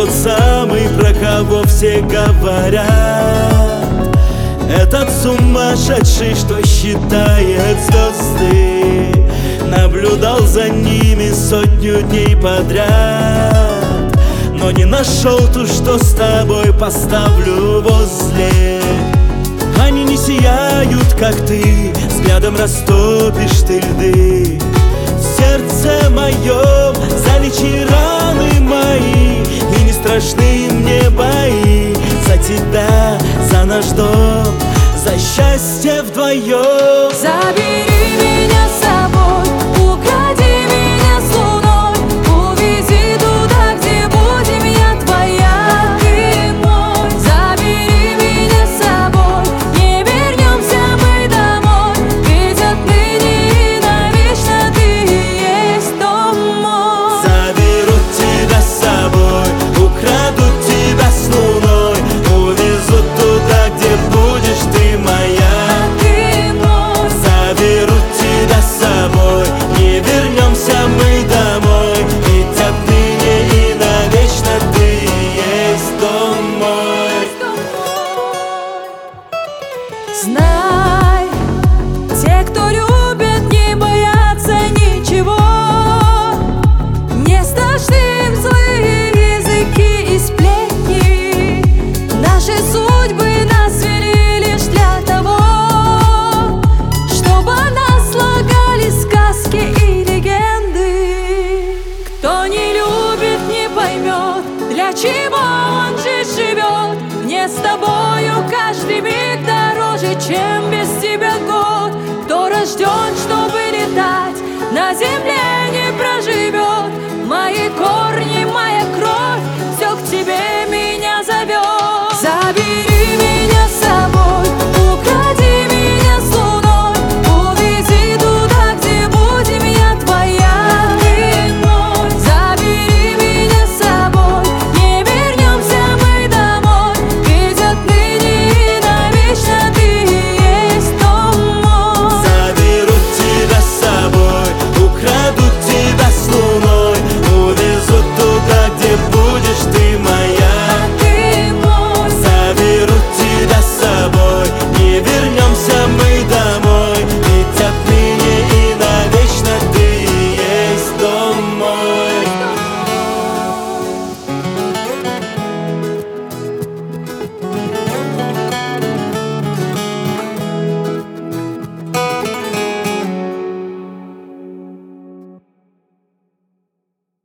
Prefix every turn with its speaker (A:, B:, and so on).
A: тот самый, про кого все говорят. Этот сумасшедший, что считает звезды, наблюдал за ними сотню дней подряд, но не нашел ту, что с тобой поставлю возле. Они не сияют, как ты, взглядом растопишь ты льды. В сердце моем залечи раны мои, и не страшны мне бои. За тебя, за наш дом, за счастье вдвоем.
B: Забери меня с собой, укради меня с луной, увези туда, где будем я твоя, ты мой. Забери меня с собой, не вернемся мы домой, ведь отныне и навечно ты и есть дом мой.
A: Заберут тебя с собой, украдут тебя с луной, увезут туда, где будешь ты моя. Заберут тебя с собой, не вернемся мы домой, ведь отныне и навечно ты и есть дом мой.
B: Знай, те, кто любят, не боятся ничего, не страшны им злые языки и сплетни. Наши судьбы нас свели лишь для того, чтобы нас слагали сказки и легенды. Кто не любит, не поймет, для чего он жизнь живет. Мне с тобою каждый миг дороже, чем без тебя год. Кто рожден